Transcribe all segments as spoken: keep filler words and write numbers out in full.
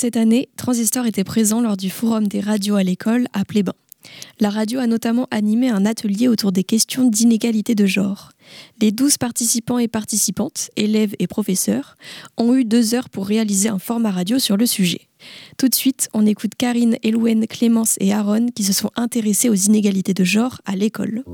Cette année, Transistor était présent lors du forum des radios à l'école à Plébin. La radio a notamment animé un atelier autour des questions d'inégalité de genre. Les douze participants et participantes, élèves et professeurs, ont eu deux heures pour réaliser un format radio sur le sujet. Tout de suite, on écoute Karine, Elouen, Clémence et Aaron qui se sont intéressés aux inégalités de genre à l'école.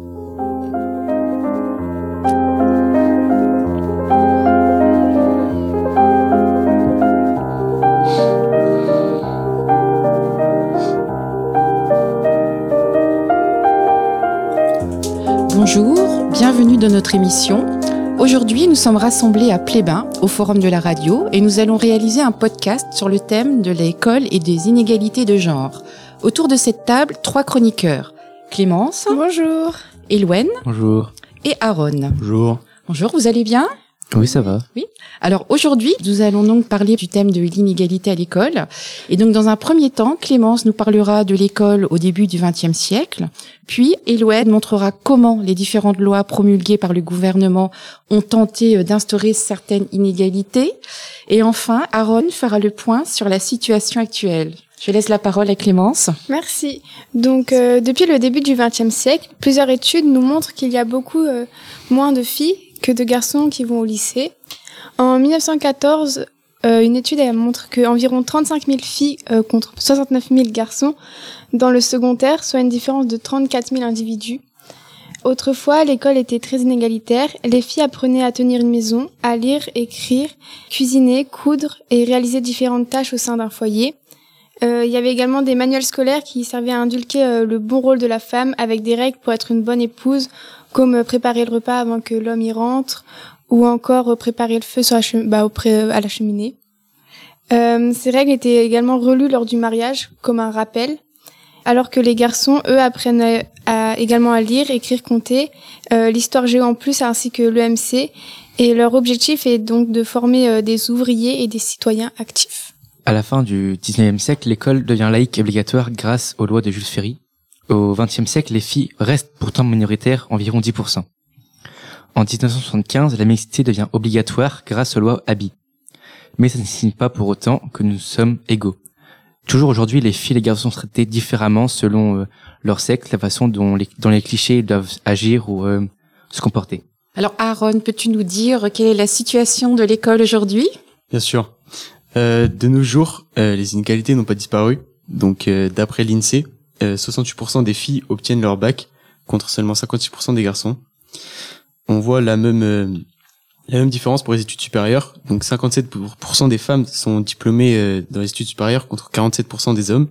Bonjour, bienvenue dans notre émission. Aujourd'hui, nous sommes rassemblés à Plébin, au Forum de la radio, et nous allons réaliser un podcast sur le thème de l'école et des inégalités de genre. Autour de cette table, trois chroniqueurs. Clémence. Bonjour. Elouen. Bonjour. Et Aaron. Bonjour. Bonjour, vous allez bien ? Oui, ça va. Oui. Alors aujourd'hui, nous allons donc parler du thème de l'inégalité à l'école. Et donc dans un premier temps, Clémence nous parlera de l'école au début du vingtième siècle. Puis Elouen montrera comment les différentes lois promulguées par le gouvernement ont tenté d'instaurer certaines inégalités. Et enfin, Aaron fera le point sur la situation actuelle. Je laisse la parole à Clémence. Merci. Donc, euh, depuis le début du vingtième siècle, plusieurs études nous montrent qu'il y a beaucoup euh, moins de filles que de garçons qui vont au lycée. En dix-neuf cent quatorze, euh, une étude elle montre qu'environ trente-cinq mille filles euh, contre soixante-neuf mille garçons dans le secondaire, soit une différence de trente-quatre mille individus. Autrefois, l'école était très inégalitaire. Les filles apprenaient à tenir une maison, à lire, écrire, cuisiner, coudre et réaliser différentes tâches au sein d'un foyer. Euh, il y avait également des manuels scolaires qui servaient à inculquer euh, le bon rôle de la femme avec des règles pour être une bonne épouse, comme euh, préparer le repas avant que l'homme y rentre, ou encore euh, préparer le feu sur la chem- bah, auprès, euh, à la cheminée. Euh, ces règles étaient également relues lors du mariage, comme un rappel, alors que les garçons, eux, apprennent à, également à lire, écrire, compter, euh, l'histoire géo en plus, ainsi que l'E M C, et leur objectif est donc de former euh, des ouvriers et des citoyens actifs. À la fin du dix-neuvième siècle, l'école devient laïque et obligatoire grâce aux lois de Jules Ferry. Au vingtième siècle, les filles restent pourtant minoritaires, environ dix pour cent. En dix-neuf cent soixante-quinze, la mixité devient obligatoire grâce aux lois Haby. Mais ça ne signifie pas pour autant que nous sommes égaux. Toujours aujourd'hui, les filles et les garçons sont traités différemment selon euh, leur sexe, la façon dont les, dont les clichés doivent agir ou euh, se comporter. Alors Aaron, peux-tu nous dire quelle est la situation de l'école aujourd'hui ? Bien sûr. Euh, de nos jours, euh, les inégalités n'ont pas disparu. Donc, euh, d'après l'INSEE, euh, soixante-huit pour cent des filles obtiennent leur bac, contre seulement cinquante-six pour cent des garçons. On voit la même euh, la même différence pour les études supérieures. Donc, cinquante-sept pour cent des femmes sont diplômées euh, dans les études supérieures, contre quarante-sept pour cent des hommes.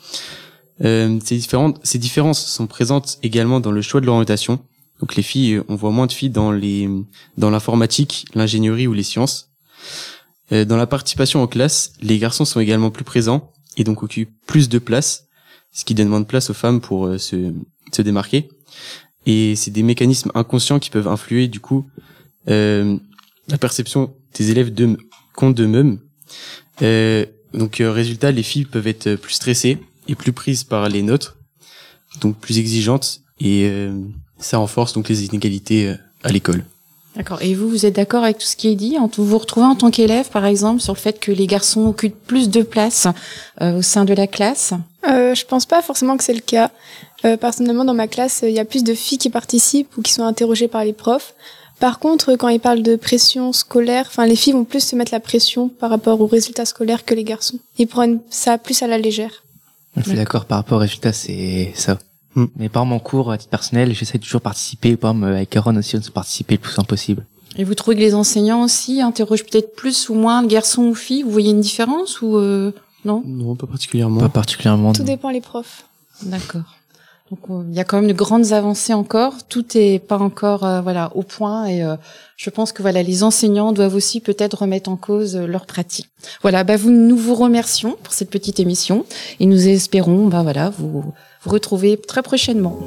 Euh, ces différentes ces différences sont présentes également dans le choix de l'orientation. Donc, les filles, on voit moins de filles dans les dans l'informatique, l'ingénierie ou les sciences. Dans la participation en classe, les garçons sont également plus présents et donc occupent plus de place, ce qui donne moins de place aux femmes pour euh, se, se démarquer. Et c'est des mécanismes inconscients qui peuvent influer du coup euh, la perception des élèves de, compte d'eux-mêmes. Euh, donc euh, résultat, les filles peuvent être plus stressées et plus prises par les notes, donc plus exigeantes, et euh, ça renforce donc les inégalités euh, à l'école. D'accord. Et vous, vous êtes d'accord avec tout ce qui est dit ? Vous vous retrouvez en tant qu'élève, par exemple, sur le fait que les garçons occupent plus de place euh, au sein de la classe ? Euh, je pense pas forcément que c'est le cas. Euh, personnellement, dans ma classe, il y a plus de filles qui participent ou qui sont interrogées par les profs. Par contre, quand ils parlent de pression scolaire, enfin, les filles vont plus se mettre la pression par rapport aux résultats scolaires que les garçons. Ils prennent ça plus à la légère. Je suis d'accord par rapport aux résultats, c'est ça. Mm. Mais par mon cours, à titre personnel, j'essaie de toujours participer. Par exemple, avec Aaron aussi, on se participer le plus possible. Et vous trouvez que les enseignants aussi interrogent peut-être plus ou moins de garçons ou filles ? Vous voyez une différence ou euh, non ? Non, pas particulièrement. Pas particulièrement. Tout non. dépend les profs. D'accord. Donc il y a quand même de grandes avancées encore. Tout est pas encore euh, voilà au point et euh, je pense que voilà les enseignants doivent aussi peut-être remettre en cause euh, leurs pratiques. Voilà, bah vous nous vous remercions pour cette petite émission et nous espérons bah voilà vous vous retrouver très prochainement.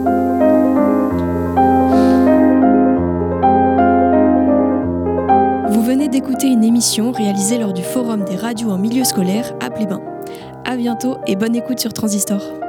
Vous venez d'écouter une émission réalisée lors du Forum des radios en milieu scolaire à Plébin. À bientôt et bonne écoute sur Transistor.